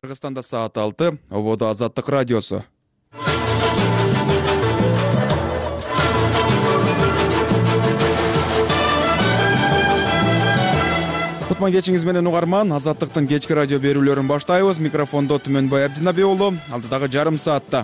Кыргызстанда саат 6, ободо Азаттык радиосу. Кутман кечиңиз менен угарман, Азаттыктын кечки радио берүүлөрүн баштайбыз. Микрофондо Түмөнбай Абдинабек уулу, алдыдагы жарым саатта.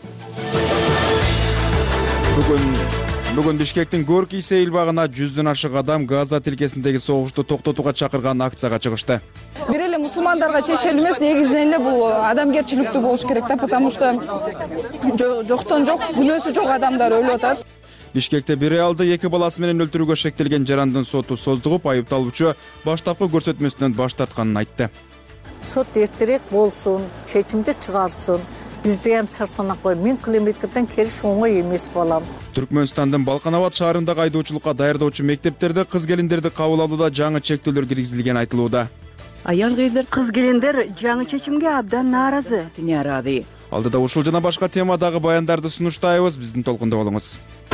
Бүгүн Бишкектин Горький сейилбагына 100дөн ашык адам Газа тилкесиндеги согушту токтотууга чакырган акцияга чыгышты. Бир эле мусулмандарга тиешелүү эмес, негизинен эле бул адамгерчиликтүү болуш керек да, потому что жоктон жок, күнөөсү жок адамдар өлүп атат. Бишкекте бир аялды 2 баласы менен өлтүрүүгө шектелген жарандын соту создугуп, айыпталуучу баштапкы көрсөтмөсүнөн баш тартканын айтты. Сот эртерээк болсун, чечимди чыгарсын. Бизде ham сарсанакой 1000 километрден келиш оңой эмес балам. Түркмөнстандын Балканабад шаарындагы айдоочулукка даярдоочу мектептерде кыз-келиндерди кабыл алууда жаңы чектөөлөр киргизилгени айтылууда. Аял кыздер, кыз-келиндер жаңы чечимге абдан нааразы. Алдыда ушул жана башка темадагы баяндарды сунуштайбыз, биздин толкунда болуңуз.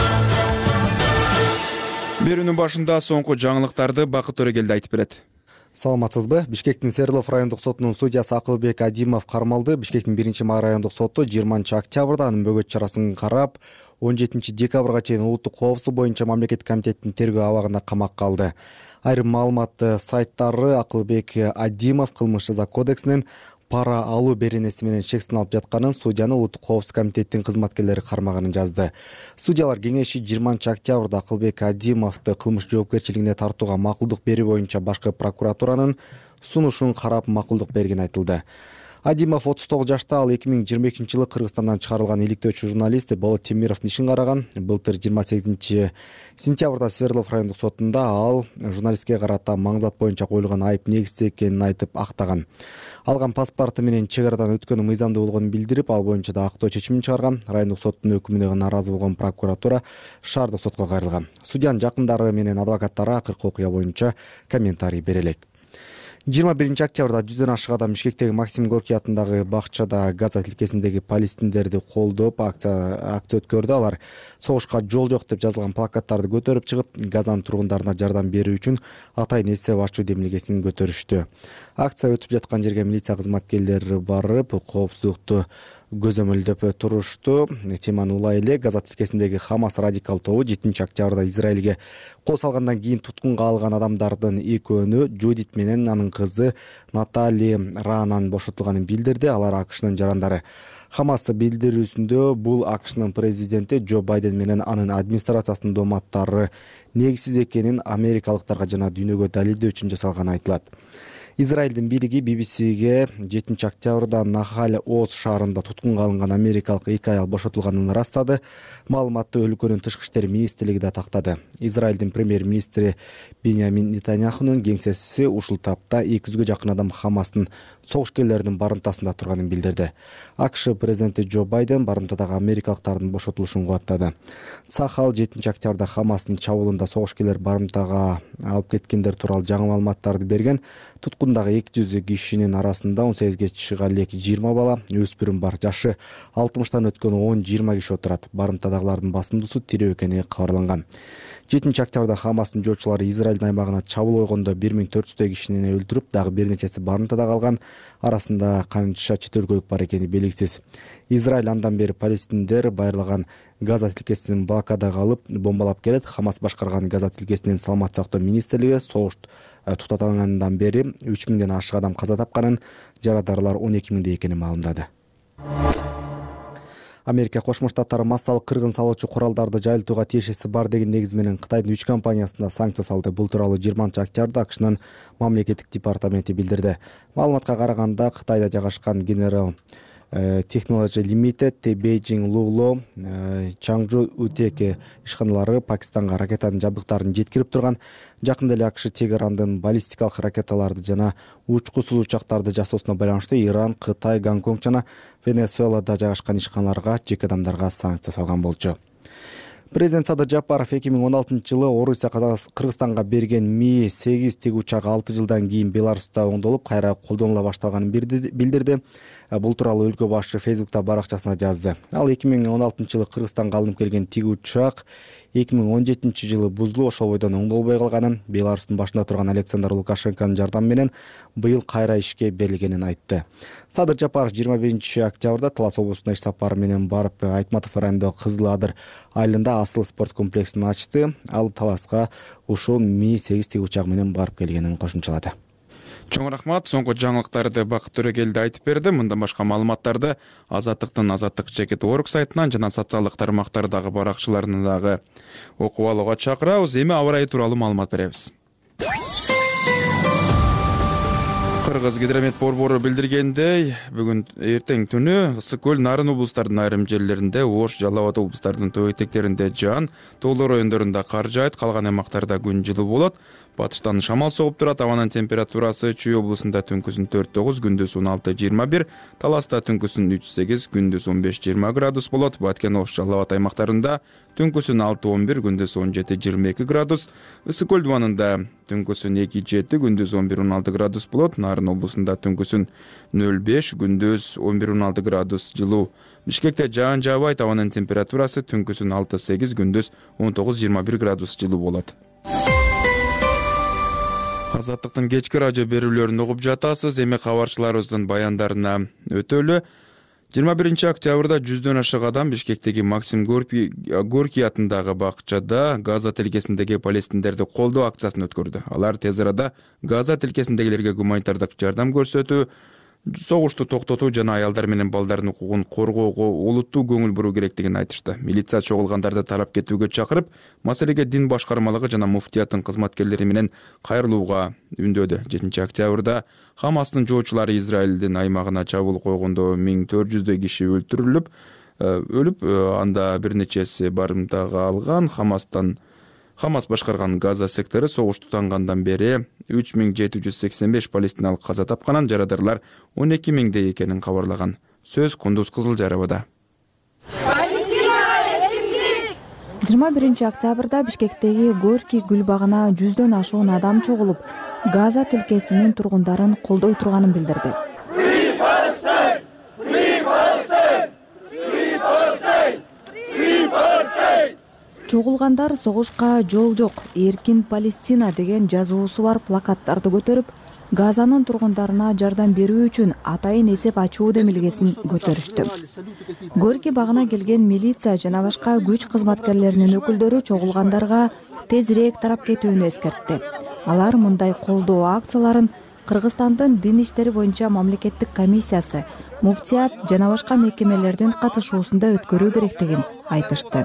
Берүүнүн башында соңку жаңылыктарды Бакыт Төрөгелди айтып берет. Саламатсызбы? Бишкектин Свердлов райондук сотунун судьясы Акылбек Адимов кармалды. Бишкектин 1 райондук соту 20 октябрда анын бөгөт чарасын карап, 17 декабрга чейин улуттук коопсуздук боюнча мамлекеттик комитеттин тергөө абагында камакка алды. Айрым маалыматты сайттары Акылбек Адимов кылмыш жаза кодексинин пара алуу беренеси менен чек сыналып жатканын, судьяны улуттук коопсуздук комитеттин кызматкерлери кармаганын жазды. Судьялар кеңеши 20 октябрда Акылбек Адимовду кылмыш жоопкерчилигине тартууга макулдук берүү боюнча башкы прокуратуранын сунушун карап макулдук бергени айтылды. Адимов 39 жашта, ал 2022-жылы Кыргызстандан чыгарылган иликтөөчү журналист Болот Темировдун ишин караган. Былтыр 28 сентябрда Свердлов райондук сотунда ал журналистке карата маңзат боюнча коюлган айып негизсиз экенин айтып актаган. Алган паспорту менен чек арадан өткөнү мыйзамдуу болгонун билдирип, ал боюнча да актоо чечимин чыгарган. Райондук соттун өкүмүнө нааразы болгон прокуратура шаардык сотко кайрылган. Судьянын жакындары менен адвокаттары акыркы окуя боюнча комментарий бере элек. 21 октябрда 100дөн ашык адам Бишкектеги Максим Горький атындагы бакчада Газа тилкесиндеги палестиндерди колдоп акция өткөрдү. Алар согушка жол жок деп жазылган плакаттарды көтөрүп чыгып, Газанын тургундарына жардам берүү үчүн атайын эсеп ачуу демилгесин көтөрүштү. Акция өтүп жаткан жерге милиция кызматкерлери барып, коопсуздукту көзөмөлдөп турушту. Теманы улай эле Газа тилкесиндеги Хамас радикал тобу 7 октябрда Израилге кол салгандан кийин туткунга алган адамдардын экөөнү Жудит менен анын кызы Натали Ранан бошотулганын билдирди. Алар АКШнын жарандары. Хамас билдирүүсүндө бул АКШнын президенти Джо Байден менен анын администрациясынын дооматтары негизсиз экенин америкалыктарга жана дүйнөгө далилдөө үчүн жасалганы айтылат. Израилдин бийлиги BBC-ге 7 октябрда Нахаль Оз шаарында туткунга алынган америкалык 2 аял бошотулганын ырастады. Маалыматты өлкөнүн тышкы иштер министрлиги да тактады. Израилдин премьер-министри Беньямин Нетаньяхунун кеңсеси ушул тапта 200гө жакын адам Хамастын согушкерлеринин барымтасында турганын билдирди. АКШ президенти Джо Байден барымтадагы америкалыктардын бошотулушун кубаттады. Сахал 7 октябрда Хамастын чабуулунда согушкерлер барымтага алып кеткендер тууралуу жаңы маалыматтарды берген. Туткундагы 200 кишинин арасында 18ге чыга элек 20 бала, өспүрүм бар. Жашы 60тан өткөн 10-20 киши отурат. Барымтадагылардын басымдуусу тирөө экени кабарланган. 7 октябрда Хамастын жоочулары Израилдин аймагына чабуул койгондо 1400 кишини өлтүрүп, дагы бир нечеси барымтада калган. Арасында канча чет өлкөлүк бар экени белгисиз. Израиль андан бери палестиндер байырлаган Газа тилкесин блокадага алып, бомбалап келет. Хамас башкарган Газа тилкесинин саламат сактоо министрлиги согуш тутатылгандан бери 3000ден ашык адам каза тапканын, жарадарлар 12000 экенин маалымдады. Америка Кошмо Штаттары массалык кыргын салуучу куралдарды жайылтууга тиешеси бар деген негиз менен Кытайдын 3 компаниясына санкция салды. Бул тууралуу 20 октябрда АКШнын мамлекеттик департаменти билдирди. Маалыматка караганда, Кытайда жайгашкан General Technology Limited, Beijing Lulu, Changju Uteke ишканалары Пакистанга ракетанын жабдыктарын жеткирип турган. Жакында эле АКШ Тегерандын баллистикалык ракеталарды жана учкусуз учактарды жасоосуна байланыштуу Иран, Кытай, Гонконг жана Венесуэлада жайгашкан ишканаларга, жеке адамдарга санкция салган болчу. Президент Садыр Жапаров 2016-жылы Орусия Кыргызстанга берген Ми-8 тигучак 6 жылдан кийин Беларуста оңдолуп кайра колдонула башталганын билдирди. Бул тууралуу өлкө башчы Фейсбукта баракчасына жазды. Ал 2016-жылы Кыргызстанга алынып келген тигучак 2017-жылы бузулуп ошол бойдон оңдолбой калганын, Беларустун башында турган Александр Лукашенконун жардамы менен быйыл кайра ишке берилгенин айтты. Садыр Жапаров 21-октябрда Талас облусуна иш сапары менен барып, Айтматов районундагы Кызыл Адыр айылында асыл спорт комплексин ачты. Ал Таласка ушул Ми-8 тигучак менен барып келгенин кошумчалады. Чоң рахмат. Соңку жаңылыктарды Бакыт Төрөгелди айтып берди. Мындан башка маалыматтарды Азаттыктын Азаттык жекет орг сайтынан жана социалдык тармактардагы баракчыларынан дагы окуп алууга чакырабыз. Эми аба ырайы тууралуу маалымат беребиз. Кыргыз гидромет борбору билдиргендей, бүгүн эртең түнү Ысык көл, Нарын облустарынын айрым жерлеринде, Ош, Жалал Абад облустарынын төө этектеринде жаан, тоолор райондорунда кар жаайт, калган аймактарда күн жылуу болот. Батыштан шамал согуп турат. Абанын температурасы Чүй облусунда түнкүсүн 4-9, күндүз 16-21, Таласта түнкүсүн 3-8, күндүз 15-20 градус болот. Баткен, Ош, Жалал Абад аймактарында түнкүсүн 6-11, күндүз 17-22 градус. Ысык көл дубанында түнкүсүн 2-7, күндүз 11-16 градус болот. Нарын облусунда түнкүсүн 0-5, күндүз 11-16 градус жылуу. Бишкекте жаан жаабайт. Абанын температурасы түнкүсүн 6-8, күндүз 19-21 градус жылуу болот. Азаттыктын кечки радио берүүлөрүн угуп жатасыз. Эми кабарчыларыбыздын баяндарына өтөлү. 21-октябрда 100дөн ашык адам Бишкектеги Максим Горький атындагы бакчада Газа тилкесиндеги палестиндерди колдоо акциясын өткөрдү. Алар тез арада Газа тилкесиндегилерге гуманитардык жардам көрсөтүү, согушту токтотуу жана аялдар менен балдардын укугун коргоого олуттуу көңүл буруу керектигин айтышты. Милиция чогулгандарды тарап кетүүгө чакырып, маселеге дин башкармалыгы жана муфтияттын кызматкерлери менен кайрылууга үндөдү. 7-октябрда Хамастын жоочулары Израилдин аймагына чабуул койгондо 1400 киши өлтүрүлүп, анда бир нечеси барымтага алган. Хамас башкарган Газа сектору согуш тутангандан бери 3785 палестиналык каза тапканын, жарадарлар 12 миңдей экенин кабарлаган. Сөз Кундуз Кызылжарыбада. 21-октябрда Бишкектеги Горький гүл багына 100дөн ашуун адам чогулуп, Газа тилкесинин тургундарын колдой турганын билдирди. Чогулгандар согушка жол жок, эркин Палестина деген жазуусу бар плакаттарды көтөрүп, Газанын тургундарына жардам берүү үчүн атайын эсеп ачуу демилгесин көтөрүштү. Горький багына келген милиция жана башка күч кызматкерлеринин өкүлдөрү чогулгандарга тезирээк тарап кетүүнү эскертти. Алар мындай колдоо акцияларын Кыргызстандын дин иштери боюнча мамлекеттик комиссиясы, муфтият жана башка мекемелердин катышуусунда өткөрүү керектигин айтышты.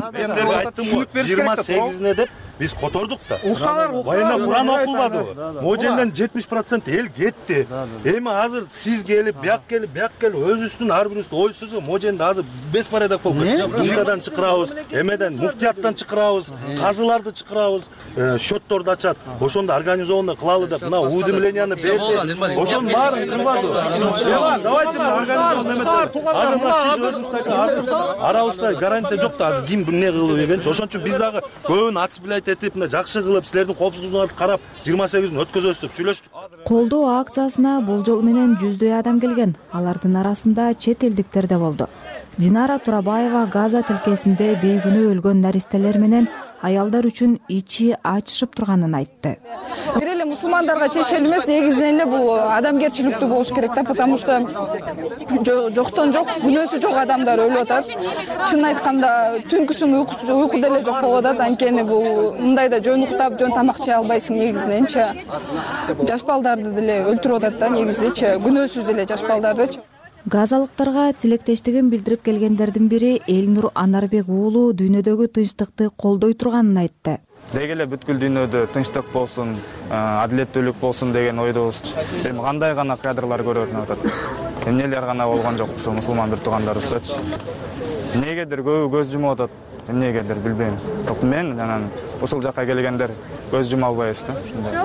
28-не деп биз котордук да. Байына Куран окулбадыбы? Моженден 70% эл кетти. Эми азыр сиз келип, бияк келип, өзүбүздүн ар бирибиз ой сүрсөк, моженде азыр беспорядок болуп кетти. Душкадан чакырабыз, эмеден муфтияттан чакырабыз, казыларды чакырабыз, счетторду ачат. Ошондо организованно кылалы деп, мына уведомленияны берди. Ошонун баарын кылбадыбы? Давайте организованно эметели. Азыр сиз өзүңүз азыр арабызда гарантия жок да, азыр ким эмне кылып келген. Ошон үчүн биз дагы көбүн атсплайт этип, мына жакшы кылып, силердин коопсуздугуңарды карап 28-н өткөзөбүз деп сүйлөштүк. Колдоо акциясына болжол менен 100дөй адам келген. Алардын арасында чет элдиктер да болду. Динара Турабаева Газа тилкесинде бейгүнөө өлгөн наристелер менен аялдар үчүн ичи ачышып турганын айтты. Бир эле мусулмандарга тиешелүү эмес, негизинен эле бул адамгерчиликтүү болуш керек да, потому что жоктон жок, күнөөсү жок адамдар өлүп атат. Чынын айтканда, түнкүсүн уйку деле жок болуп атат. Анткени бул мындайда жөн уктап, жөн тамак жей албайсың негизиненчи. Жаш балдарды деле өлтүрүп атат да, негизичи, күнөөсүз эле жаш балдарды. Газалыктарга тилектештигин билдирип келгендердин бири Элнур Анарбек уулу дүйнөдөгү тынчтыкты колдой турганын айтты. Деги эле бүткүл дүйнөдө тынчтык болсун, адилеттүүлүк болсун деген ойдобуз. Эми кандай гана кадрлар көрүнүп атат. Эмнелер гана болгон жок ушу мусулман бир туугандарыбыздачы. Эмнегедир көбү көз жумуп атат. Эмнегедир билбейм. Бирок мен анан ушул жакка келгендер көз жума албайбыз да.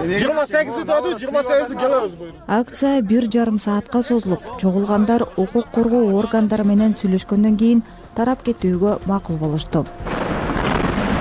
28-ди келебиз. Акция 1,5 саатка созулуп, чогулгандар укук коргоо органдары менен сүйлөшкөндөн кийин тарап кетүүгө макул болушту.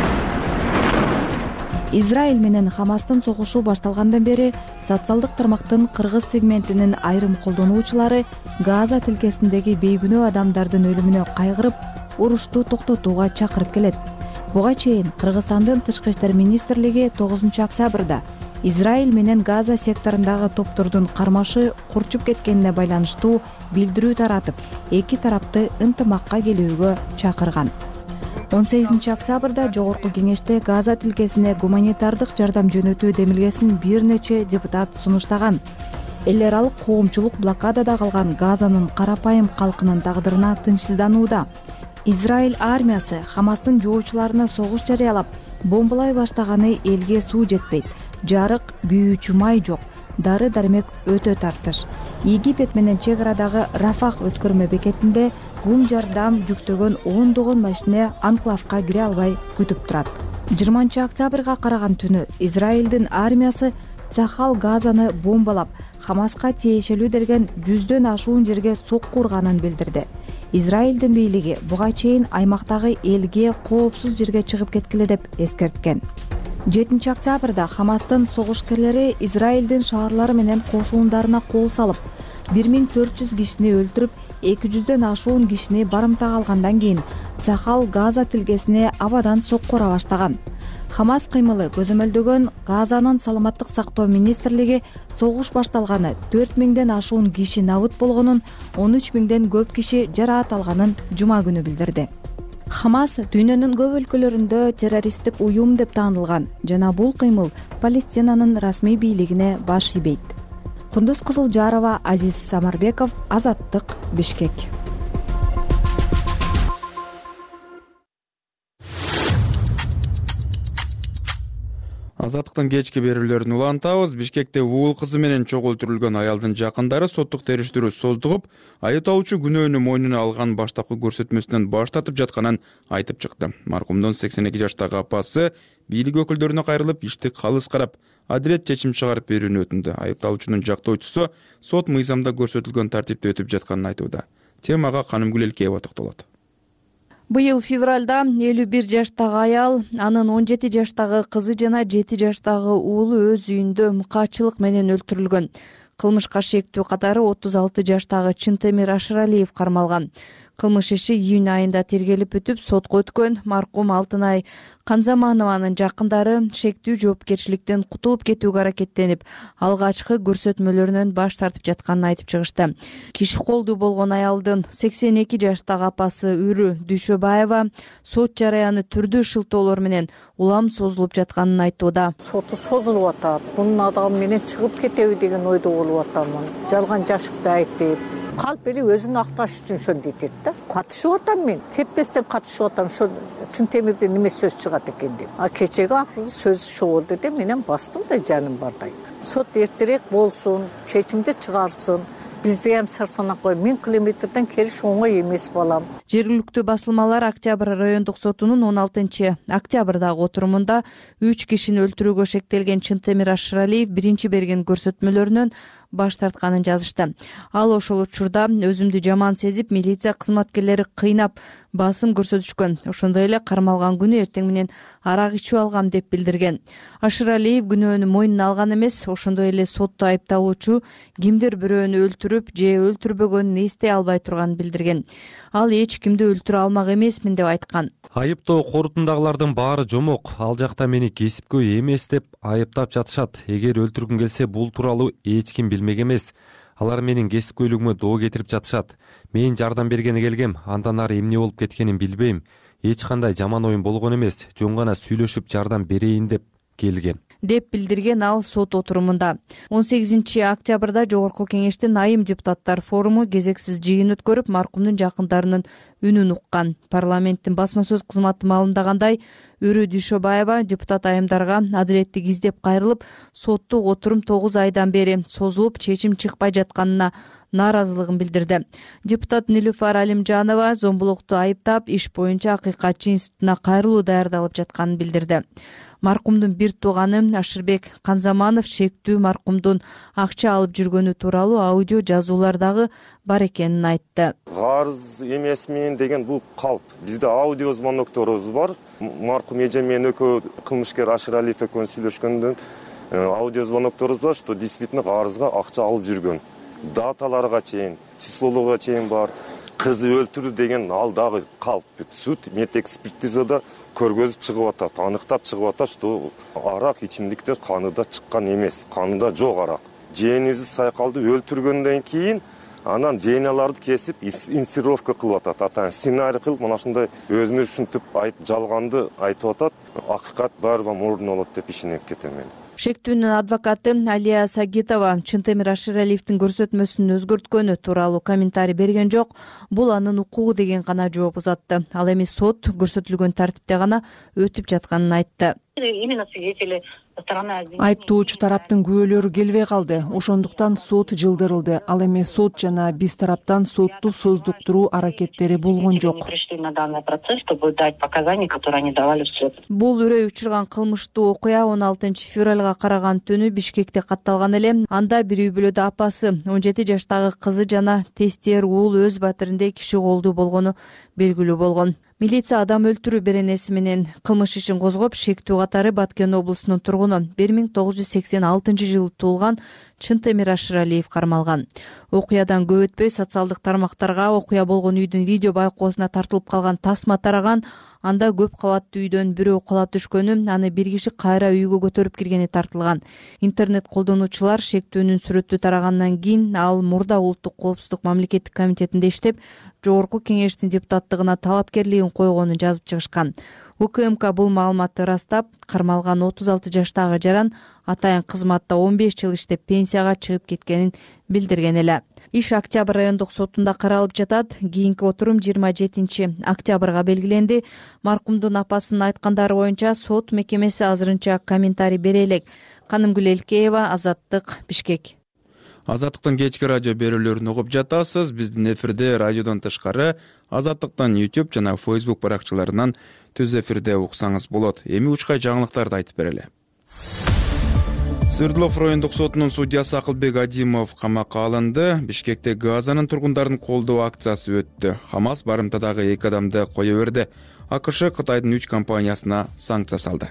Израиль менен Хамастын согушу башталгандан бери социалдык тармактын кыргыз сегментинин айрым колдонуучулары Газа тилкесиндеги бейгүнөө адамдардын өлүмүнө кайгырып, урушту токтотууга чакырып келет. Буга чейин Кыргызстандын Тышкы иштер министрлиги 9 октябрда Израиль менен Газа секторундагы топтордун кармашы курчуп кеткенине байланыштуу билдирүү таратып, эки тарапты ынтымакка келүүгө чакырган. 18 октябрда Жогорку кеңеште Газа тилкесине гуманитардык жардам жөнөтүү демилгесин бир нече депутат сунуштаган. Эл аралык коомчулук блокадада калган Газанын карапайым калкынын тагдырына тынчсызданууда. Израиль армиясы Хамастын жоочуларына согуш жарыялап, бомбалай баштаганы элге суу жетпейт, жарык, күйүүчү май жок, дары-дармек өтө тартыш. Египет менен чек арадагы Рафах өткөрмө бекетинде гум жардам жүктөгөн ондогон машина анклавка кире албай күтүп турат. 20 октябрга караган түнү Израилдин армиясы Цахал Газаны бомбалап, Хамаска тиешелүү делген 100дөн ашуун жерге сокку урганын билдирди. Израилдин бийлиги буга чейин аймактагы элге коопсуз жерге чыгып кеткиле деп эскерткен. 7 октябрда Хамастын согушкерлери Израилдин шаарлары менен кошуундарына кол салып, 1400 кишини өлтүрүп, 200дөн ашуун кишини барымтага алгандан кийин Цахал Газа тилкесине абадан сокку ура баштаган. Хамас кыймылы көзөмөлдөгөн Газанын саламаттык сактоо министрлиги согуш башталганы 4000ден ашуун киши набыт болгонун, 13000ден көп киши жараат алганын жума күнү билдирди. Хамас дүйнөнүн көп өлкөлөрүндө террористтик уюм деп таанылган жана бул кыймыл Палестинанын расмий бийлигине баш ийбейт. Кундуз Кызылжарова, Азиз Самарбеков, Азаттык, Бишкек. Азаттыктын кечки берүүлөрүн улантабыз. Бишкекте уул кызы менен чогултурулган аялдын жакындары соттук териштирүү создугуп, айыпталуучу күнөөнү мойнуна алган баштапкы көрсөтмөсүнөн баш тартып жатканын айтып чыкты. Маркумдун 82 жаштагы апасы бийлик өкүлдөрүнө кайрылып, ишти калыс карап, адилет чечим чыгарып берүүнү өтүндү. Айыпталуучунун жактоочусу сот мыйзамда көрсөтүлгөн тартипте өтүп жатканын айтууда. Темага Канымгүл Элкеева токтолот. Быйыл февралда 51 жаштагы аял, анын 17 жаштагы кызы жана 7 жаштагы уулу өз үйүндө мыкаачылык менен өлтүрүлгөн. Кылмышка шектүү катары 36 жаштагы Чынтемир Ашыралиев кармалган. Кылмыш иши июнь айында тергелип өтүп, сотко өткөн. Маркум Алтынай Канзаманованын жакындары шектүү жоопкерчиликтен кутулуп кетүүгө аракеттенип, алгачкы көрсөтмөлөрүнөн баш тартып жатканын айтып чыгышты. Киши колдуу болгон аялдын 82 жаштагы апасы Үрү Дүйшөбаева сот жараяны түрдүү шылтоолор менен улам созулуп жатканын айтууда. Соту созулуп атат. Бунун адамы менен чыгып кетеби деген ойдо болуп атамын. Жалган жашыкты айтып, калп эли өзүн акташ үчүн ошондой дейт да. Катышып атам мен. Кетпестен катышып атам. Ошо Чынтемирден неме сөз чыгат экен деп. Кечеги акыркы сөз чогулду деп менен бастым да жаным бардай. Сот эртерээк болсун, чечимди чыгарсын. Бизде ham сыр санак кой. 1000 километрден келиш оңой эмес балам. Жергиликтүү басылмалар Октябрь райондук сотунун 16 октябрдагы отурумунда 3 кишини өлтүрүүгө шектелген Чынтемир Ашыралиев биринчи берген көрсөтмөлөрүнөн баш тартканын жазышты. Ал ошол учурда өзүмдү жаман сезип, милиция кызматкерлери кыйнап, басым көрсөтүшкөн. Ошондой эле кармалган күнү эртең менен арак ичип алгам деп билдирген. Ашыралиев күнөөнү мойнуна алган эмес, ошондой эле сотто айыпталуучу кимдир бирөөнү өлтүрүп же өлтүрбөгөнүн эстей албай турганын билдирген. Ал эч кимди өлтүрө алмак эмесмин деп айткан. Айыптоо корутундагылардын баары жомок. Ал жакта мени кесипкөй эмес деп айыптап жатышат. Эгер өлтүргүм келсе, бул тууралуу эч ким билмек эмес. Алар менин кесипкөйлүгүмө доо кетирип жатышат. Мен жардам бергени келгем, андан ары эмне болуп кеткенин билбейм. Эч кандай жаман оюм болгон эмес. Жөн гана сүйлөшүп жардам берейин деп келгем, деп билдирген ал сот отурумунда. 18 октябрда Жогорку кеңештин айым депутаттар форуму кезексиз жыйын өткөрүп, маркумдун жакындарынын үнүн уккан. Парламенттин басма сөз кызматы маалымдагандай, Үрү Дүйшөбаева депутат айымдарга адилеттик издеп кайрылып, соттук отурум 9 айдан бери созулуп, чечим чыкпай жатканына нааразылыгын билдирди. Депутат Нилүфар Алимжанова Зомбулукту айыптап, иш боюнча Акыйкатчы институтуна кайрылуу даярдалып жатканын билдирди. Маркумдун бир тууганы Ашырбек Канзаманов шектүү маркумдун акча алып жүргөнү тууралуу аудио жазуулардагы бар экенин айтты. Карыз эмесмин деген бул калп. Бизде аудио звонокторубуз бар. Маркум эжем менен экөө кылмышкер Ашыралиев экөө сүйлөшкөндөн аудио звонокторубуз бар, что действительно карызга акча алып жүргөн. Даталарга чейин, числолорго чейин бар. Кызы өлтүрдү деген ал дагы калп. Суд медэкспертизада көргөзүп чыгып атат, аныктап чыгып атат, что арак ичимдиктер каныда чыккан эмес, каныда жок арак. Жээнибизди Сайкалды өлтүргөндөн кийин анан веналарды кесип инсценировка кылып атат. Атан сценарий кылып, мына ушундай өзүнө ушинтип жалганды айтып атат. Акыйкат баарыбы мурдун болот деп ишенип кетем мен. Шектүүнүн адвокаты Алия Сагитова Чынтемир Ашыралиевдин көрсөтмөсүн өзгөрткөнү тууралуу комментарий берген жок. Бул анын укугу деген гана жооп узатты. Ал эми сот көрсөтүлгөн тартипте гана өтүп жатканын айтты. Айыптоочу тараптын күбөлөрү келбей калды. Ошондуктан сот жылдырылды. Ал эми сот жана биз тараптан сотту создуктуруу аракеттери болгон жок. Бул үрөй учурган кылмыштуу окуя 16 февралга караган түнү Бишкекте катталган эле. Анда бир үй бүлөдө апасы, 17 жаштагы кызы жана тестер уулу өз батиринде киши колдуу болгону белгилүү болгон. Милиция адам өлтүрүү беренеси менен кылмыш ишин козгоп, шектүү катары Баткен облусунун тургуну 1986 жылы туулган Чынтемир Ашыралиев кармалган. Окуядан көп өтпөй социалдык тармактарга окуя болгон үйдүн видео байкоосуна тартылып калган тасма тараган. Анда көп кабаттуу үйдөн бирөө кулап түшкөнү, аны бир киши кайра үйгө көтөрүп киргени тартылган. Интернет колдонуучулар шектүүнүн сүрөтү тарагандан кийин ал мурда Улуттук коопсуздук мамлекеттик комитетинде иштеп, Жогорку кеңештин депутаттыгына талапкерлигин койгонун жазып чыгышкан. УКМК бул маалыматты ырастап, кармалган 36 жаштагы жаран атайын кызматта 15 жыл иштеп пенсияга чыгып кеткенин билдирген эле. Иш Октябрь райондук сотунда каралып жатат. Кийинки отурум 27 октябрга белгиленди. Маркумдун апасынын айткандары боюнча сот мекемеси азырынча комментарий бере элек. Канымгүл Элкеева, Азаттык, Бишкек. Азаттыктын кечки радио берүүлөрүн угуп жатасыз. Биздин эфирде радиодон тышкары Азаттыктан YouTube жана Facebook баракчаларынан түз эфирде уксаңыз болот. Эми учкай жаңылыктарды айтып берели. Свердлов райондук сотунун судьясы Акылбек Адимов камакка алынды. Бишкекте Газанын тургундарын колдоо акциясы өттү. Хамас барымтадагы 2 адамды кое берди. АКШ Кытайдын 3 компаниясына санкция салды.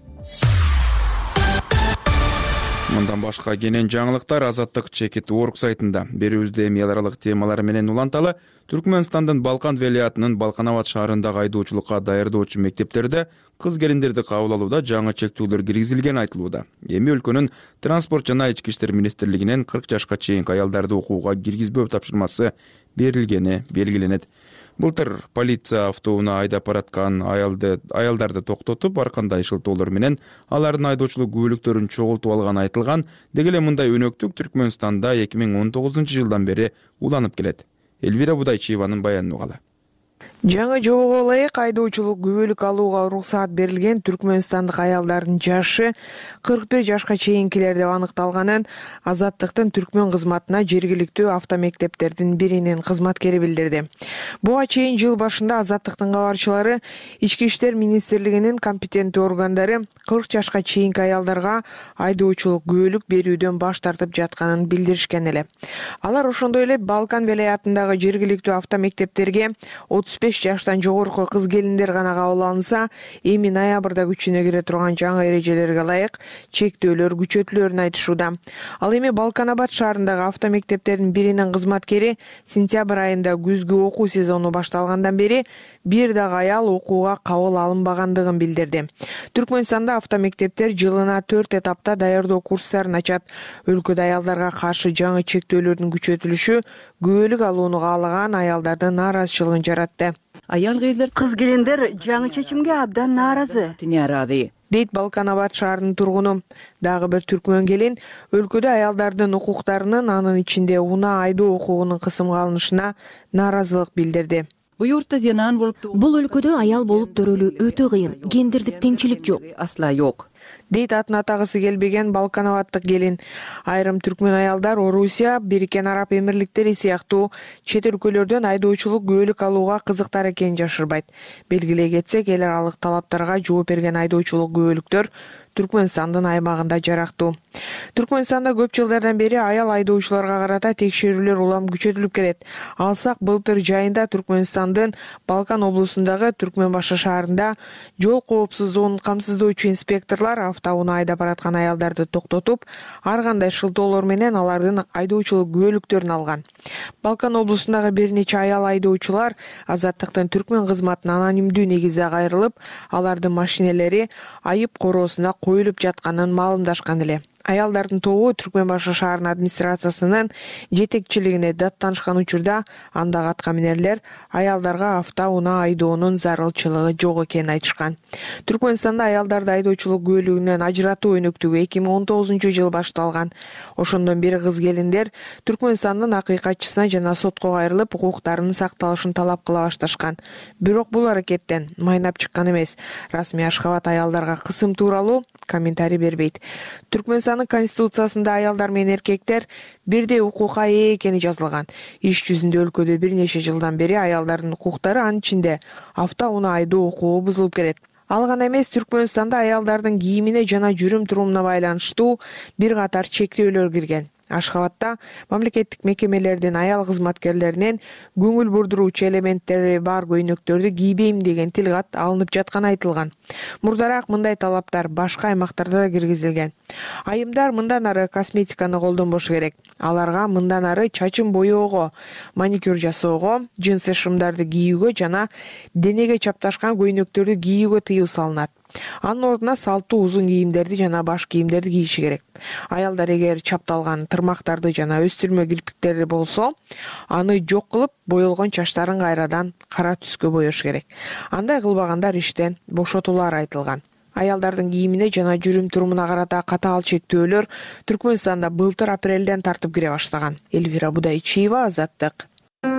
Мындан башка кенен жаңылыктар Азаттык Чекит.org сайтында. Берүүбүздө эми эл аралык темалар менен уланталы Түркмөнстандын Балкан велиятынын Балканабад шаарындагы айдоочулукка даярдоочу мектептерде кыз келиндерди кабыл алууда жаңы чектүүлөр киргизилгени айтылууда. Эми өлкөнүн транспорт жана ички иштер министрлигинен 40 жашка чейинки аялдарды окууга киргизбөө тапшырмасы берилгени белгиленет. Былтыр полиция автобуна айдап бараткан аялдарды токтотуп, ар кандай шылтоолор менен алардын айдоочулук күбөлүктөрүн чогултуп алганы айтылган. Деги эле мындай өнөктүк Түркмөнстанда 2019 жылдан бери уланып келет. Элвира Будайчиеванын баянын угалы. Жаңы жобого ылайык айдоочулук күбөлүк алууга уруксаат берилген түркмөнстандык аялдардын жашы 41 жашка чейинкилер деп аныкталганын Азаттыктын түркмөн кызматына жергиликтүү автомектептердин биринин кызматкери билдирди. Буга чейин жыл башында Азаттыктын кабарчылары Ички иштер министрлигинин компетенттүү органдары 40 жашка чейинки аялдарга айдоочулук күбөлүк берүүдөн баш тартып жатканын билдиришкен эле. Алар ошондой эле Балкан велаятындагы жергиликтүү автомектептерге 35 жаштан жогорку кыз келиндер гана кабыл алынса, эми ноябрда күчүнө кире турган жаңы эрежелерге ылайык чектөөлөр күчөтүлөрүн айтышууда. Ал эми Балканабад шаарындагы автомектептердин биринин кызматкери сентябрь айында күзгү окуу сезону башталгандан бери бир дагы аял окууга кабыл алынбагандыгын билдирди. Түркмөнстанда автомектептер жылына 4 этапта даярдоо курстарын ачат. Өлкөдө аялдарга каршы жаңы чектөөлөрдүн күчөтүлүшү күбөлүк алууну каалаган аялдардын нааразычылыгын жаратты. Аял кыз келиндер жаңы чечимге абдан нааразы дейт Балканабад шаарынын тургуну. Дагы бир түркмөн келин өлкөдө аялдардын укуктарынын, анын ичинде унаа айдоо укугунун кысымга алынышына нааразылык билдирди. Бул өлкөдө аял болуп төрөлүү өтө кыйын, гендердик теңчилик жок. дейт атын атагысы келбеген Балкановаттык келин. Айрым түркмөн аялдар Орусия, Бириккен Араб Эмирликтери сыяктуу чет өлкөлөрдөн айдоочулук күбөлүк алууга кызыктар экенин жашырбайт. Белгилей кетсек, эл аралык талаптарга жооп берген айдоочулук күбөлүктөр Түркмөнстандын аймагында жарактуу. Түркмөнстанда көп жылдардан бери аял айдоочуларга карата текшерүүлөр улам күчөтүлүп келет. Алсак, былтыр жайында Түркмөнстандын Балкан облусундагы Түркмөнбашы шаарында жол коопсуздугун камсыздоочу инспекторлор автоунаа айдап бараткан аялдарды токтотуп, ар кандай шылтоолор менен алардын айдоочулук күбөлүктөрүн алган. Балкан облусундагы бир нече аял айдоочулар Азаттыктын түркмөн кызматына анонимдүү негизде кайрылып, алардын машинелери айып короосуна коюлуп жатканын маалымдашкан эле. Аялдардын тобу Түркмөнбашы шаарынын администрациясынын жетекчилигине даттанышкан учурда андагы атка минерлер аялдарга автоунаа айдоонун зарылчылыгы жок экенин айтышкан. Түркмөнстанда аялдарды айдоочулук күбөлүгүнөн ажыратуу өнөктүгү 2019-жылы башталган. Ошондон бери кыз келиндер Түркмөнстандын акыйкатчысына жана сотко кайрылып, укуктарынын сакталышын талап кыла башташкан. Бирок бул аракеттен майнап чыккан эмес. Расмий Ашхабад аялдарга кысым тууралуу комментарий бербейт. Түркмөнстандын конституциясында аялдар менен эркектер бирдей укукка ээ экени жазылган. Иш жүзүндө өлкөдө бир нече жылдан бери аялдардын укуктары, анын ичинде автоунаа айдоо укугу бузулуп келет. Ал гана эмес, Түркмөнстанда аялдардын кийимине жана жүрүм-турумуна байланыштуу бир катар чектөөлөр кирген. Ашхабадда мамлекеттик мекемелердин аял кызматкерлеринен көңүл бурдуруучу элементтери бар көйнөктөрдү кийбейм деген тилгат алынып жатканы айтылган. Мурдараак мындай талаптар башка аймактарда да киргизилген. Айымдар мындан ары косметиканы колдонбошу керек. Аларга мындан ары чачын боёого, маникюр жасоого, джинсы шымдарды кийүүгө жана денеге чапташкан көйнөктөрдү кийүүгө тыюу салынат. Анын ордуна салттуу узун кийимдерди жана баш кийимдерди кийиши керек. Аялдар эгер чапталган тырмактарды жана өстүрмө кирпиктери болсо, аны жок кылып, боелгон чачтарын кайрадан кара түскө боёш керек. Андай кылбагандар иштен бошотулары айтылган. Аялдардын кийимине жана жүрүм-турумуна карата катаал чектөөлөр Түркмөнстанда былтыр апрелден тартып кире баштаган. Элвира Будайчиева, Азаттык.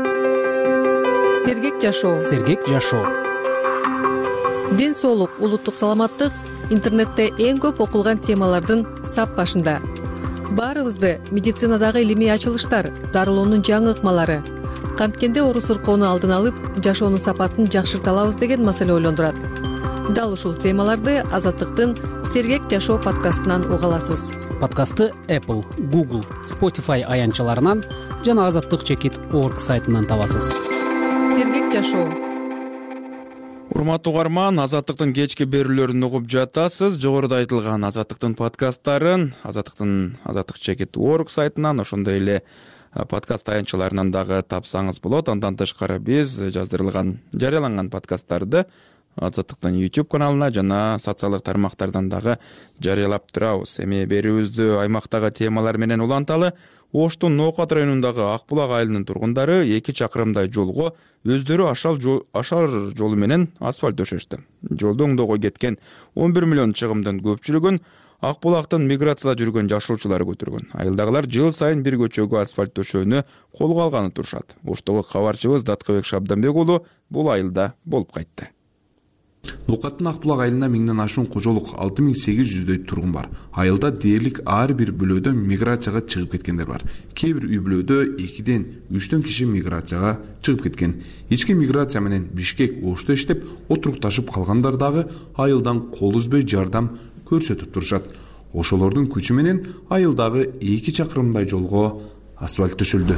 Сергек жашоо. Сергек жашоо. Ден соолук, улуттук саламаттык интернетте эң көп окулган темалардын сап башында. Баарыбызды медицинадагы илимий ачылыштар, дарылоонун жаңы ыкмалары, канткенде оору-сыркоону алдын алып, жашоонун сапатын жакшырта алабыз деген маселе ойлондурат. Дал ушул темаларды Азаттыктын Сергек жашоо подкастынан уга аласыз. Подкастты Apple, Google, Spotify аянтчаларынан жана azattyk.org сайтынан табасыз. Сергек жашоо. Урматтуу угарман, Азаттыктын кечки берүүлөрүн угуп жатасыз. Жогоруда айтылган Азаттыктын подкасттарын azattyk.org сайтынан, ошондой эле подкаст аянтчаларынан дагы тапсаңыз болот. Андан тышкары биз жарыяланган подкасттарды Азаттыктын YouTube каналына жана социалдык тармактардан дагы жарыялап турабыз. Эми берүүбүздү аймактагы темалар менен уланталы. Оштун Ноокат районундагы Ак булак айылынын тургундары 2 чакырымдай жолго өздөрү ашар жолу менен асфальт төшөштү. Жолду оңдоого кеткен 11 миллион чыгымдын көпчүлүгүн Ак булактын миграцияда жүргөн жашоочулары көтөргөн. Айылдагылар жыл сайын бир көчөгө асфальт төшөөнү колго алганы турушат. Оштогу кабарчыбыз Даткыбек Шабданбек уулу бул айылда болуп кайтты. Ноокаттын Ак булак айылында 1000ден ашуун кожолук, 6800дөй тургун бар. Айылда дээрлик ар бир бүлөөдө миграцияга чыгып кеткендер бар. Кээ бир үй бүлөөдө 2ден 3төн киши миграцияга чыгып кеткен. Ички миграция менен Бишкек, Ошто иштеп, отурукташып калгандар дагы айылдан кол үзбөй жардам көрсөтүп турушат. Ошолордун күчү менен айылдагы 2 чакырымдай жолго асфальт төшөлдү.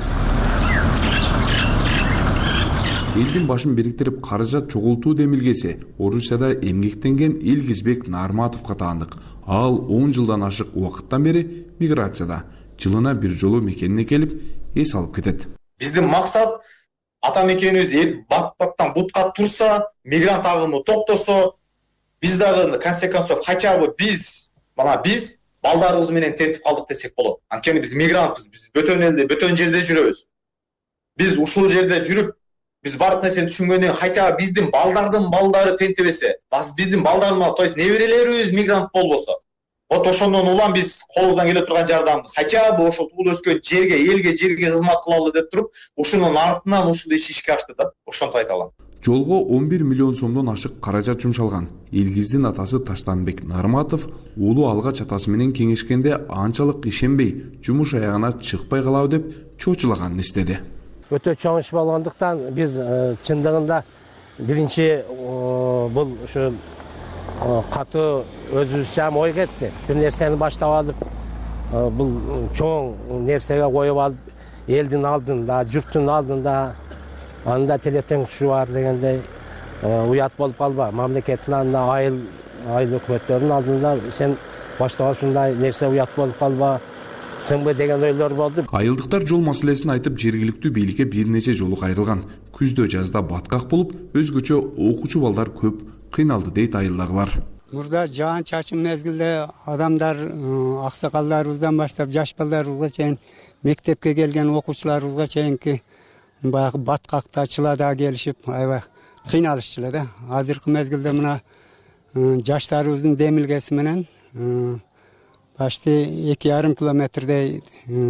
Элдин башын бириктирип каражат чогултуу демилгеси Орусияда эмгектенген Илгизбек Нарматовго таандык. Ал 10 жылдан ашык убакыттан бери миграцияда, жылына бир жолу мекенине келип, эс алып кетет. Биздин максат ата мекенибиз эл бат-баттан бутка турса, мигрант агымы токтосо, биз дагы консеквенция хотя бы биз балдарыбыз менен тентип калдык десек болот. Анткени биз мигрантпыз, биз бөтөн элде, бөтөн жерде жүрөбүз. Биз ушул жерде жүрүп биз бардык нерсени түшүнгөндөн хотя биздин балдардын балдары тентебесе, биздин балдардын, то есть неберелерибиз мигрант болбосо, вот ошондон улам биз колубуздан келе турган жардамды хотя бы ошол туулуп өскөн жерге, элге, жерге кызмат кылалы деп туруп, ушунун артынан ушул иш ишке ашты да. Ошонтип айта алам. Жолго 11 миллион сомдон ашык каражат жумшалган. Элгиздин атасы Таштанбек Нарматов уулу алгач атасы менен кеңешкенде анчалык ишенбей, жумуш аягына чыкпай калабы деп чочулаганын эстеди. Өтө чоң иш болгондуктан биз чындыгында биринчи бул ушу катуу өзүбүзчө ой кетти. Бир нерсени баштап алып, бул чоң нерсеге коюп алып, элдин алдында, журттун алдында анда телетең күчү бар дегендей уят болуп калба. Мамлекеттин алдында, айыл өкмөттөрдүн алдында сен баштап ушундай нерсе уят болуп калба, сыңбы деген ойлор болду. Айылдыктар жол маселесин айтып, жергиликтүү бийликке бир нече жолу кайрылган. Күздө жазда баткак болуп, өзгөчө окуучу балдар көп кыйналды дейт айылдагылар. Мурда жаан чачым мезгилде адамдар, аксакалдарыбыздан баштап жаш балдарыбызга чейин, мектепке келген окуучуларыбызга чейинки баягы баткакта, чылада келишип, аябай кыйналышчу да. Азыркы мезгилде мына жаштарыбыздын демилгеси менен почти 2,5 километрдей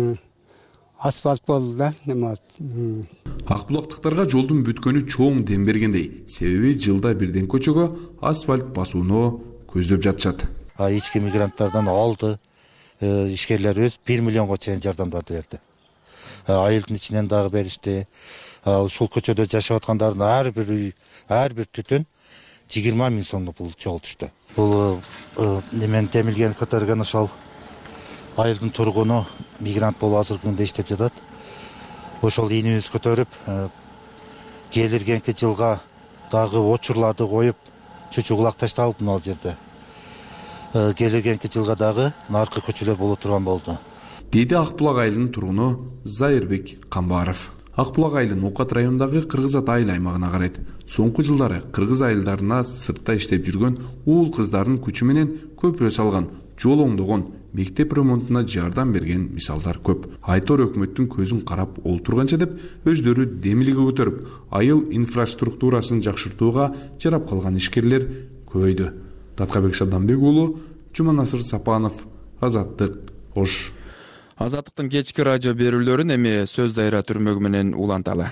асфальт болду да. Акбулактыктарга жолдун бүткөнү чоң дем бергендей, себеби жылда бирден көчөгө асфальт басууну көздөп жатышат. Ички мигранттардан алды ишкерлерибиз 1 миллионго чейин жардамдарды берди. Айылдын ичинен дагы беришти. Ушул көчөдө жашап аткандардын ар бир үй, ар бир түтүн 20 миң сомдук пул жол түштү. Бул немен демилген көтөргөн ошол айылдын тургуну мигрант болуп азыркы күндө иштеп жатат. Ошол ийнибиз көтөрүп, келиргенки жылга дагы очурларды коюп, чүчү кулак ташталып мына жерде. Келиргенки жылга дагы наркы көчөлөр боло турган болду. Деди Акбулак айылынын тургуну Зайырбек Камбаров. Акбулак айылы Нокат районундагы Кыргыз Ата айыл аймагына карайт. Соңку жылдары кыргыз айылдарына сыртта иштеп жүргөн уул кыздардын күчү менен көпүрө салган, жол оңдогон, мектеп ремонтуна жардам берген мисалдар көп. Айтор өкмөттүн көзүн карап олтурганча деп өздөрү демилге көтөрүп, айыл инфраструктурасын жакшыртууга жарап калган ишкерлер көбөйдү. Таткабек Шабданбек уулу, Жуманасыр Сапанов, Азаттык, Ош. Азаттыктын кечки радио берүүлөрүн эми сөз дайра түрмөгү менен уланталы.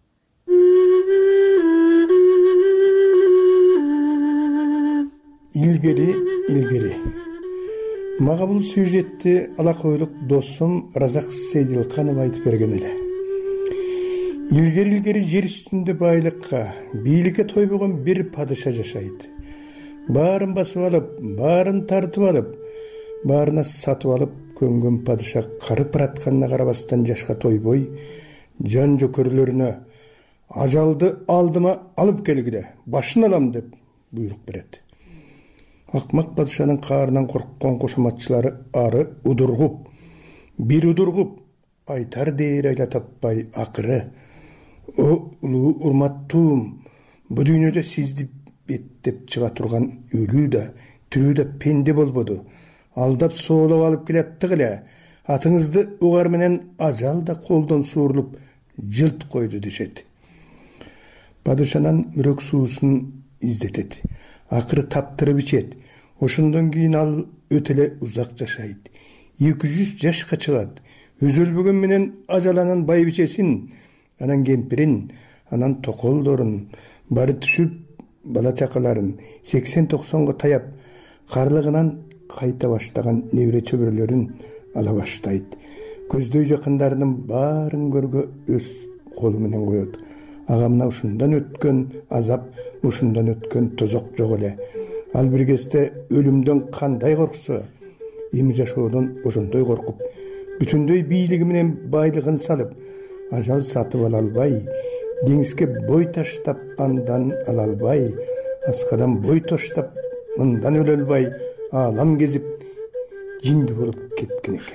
Илгери. Мага бул сюжетти алакойлук досум Разак Сейдилканов айтып берген эле. Илгери жер үстүндө байлыкка, бийликке тойбогон бир падыша жашайт. Баарын басып алып, баарын тартып алып, баарына сатып алып көнгөн падыша карып баратканына карабастан жашка тойбой, жан жөкөрлөрүнө ажалды алдыма алып келгиле, башын алам деп буйрук берет. Акмак падышанын каарынан корккон кошоматчылары ары удургуп, бир удургуп, айтар дээр айла таппай акыры: "О улуу урматтуум, бу дүйнөдө сизди беттеп чыга турган өлүү да, тирүү да пенде болбоду. Алдап соолоп алып келаттык эле. Атыңызды угар менен ажал да колдон суурулуп жылт койду" дешет. Падышанан мүрөк суусун издетет. Акыры таптырып ичет. Ошондон кийин ал өтө эле узак жашайт. 200 жашка чыгат. Өзөлбөгөн менен ажаланын байбичесин, анан кемпирин, анан токолдорун, бары түшүп бала чакаларын 80-90го таяп, карлыгынан кайта баштаган небере чөбүрөлөрүн ала баштайт. Көздөй жакындарынын баарын көргө өз колу менен коет. Ага мына ушундан өткөн азап, ушундан өткөн тозок жок эле. Ал бир кезде өлүмдөн кандай корксо, эми жашоодон ошондой коркуп, бүтүндөй бийлиги менен байлыгын салып, ажал сатып ала албай, деңизге бой таштап андан ала албай, аскадан бой таштап мындан өлө албай, аалам кезип жинди болуп кеткен экен.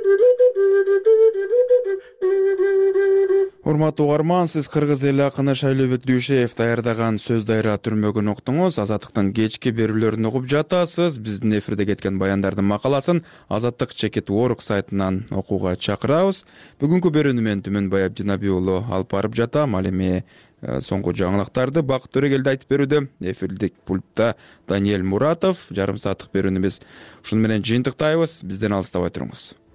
Урматтуу угарман, сиз кыргыз эли акыны Шайлообек Дүйшеев даярдаган сөз дайра түрмөгүн уктуңуз. Азаттыктын кечки берүүлөрүн угуп жатасыз. Биздин эфирде кеткен баяндардын макаласын Azattik.org сайтынан окууга чакырабыз. Бүгүнкү берүүнү мен Түмөнбай Абдинаби уулу алып барып жатам. Ал эми соңку жаңылыктарды Бакыт Төрөгелди айтып берүүдө. Эфирдик пультта Даниэль Муратов. Жарым сааттык берүүнү биз ушуну менен жыйынтыктайбыз. Бизден алыстабай туруңуз.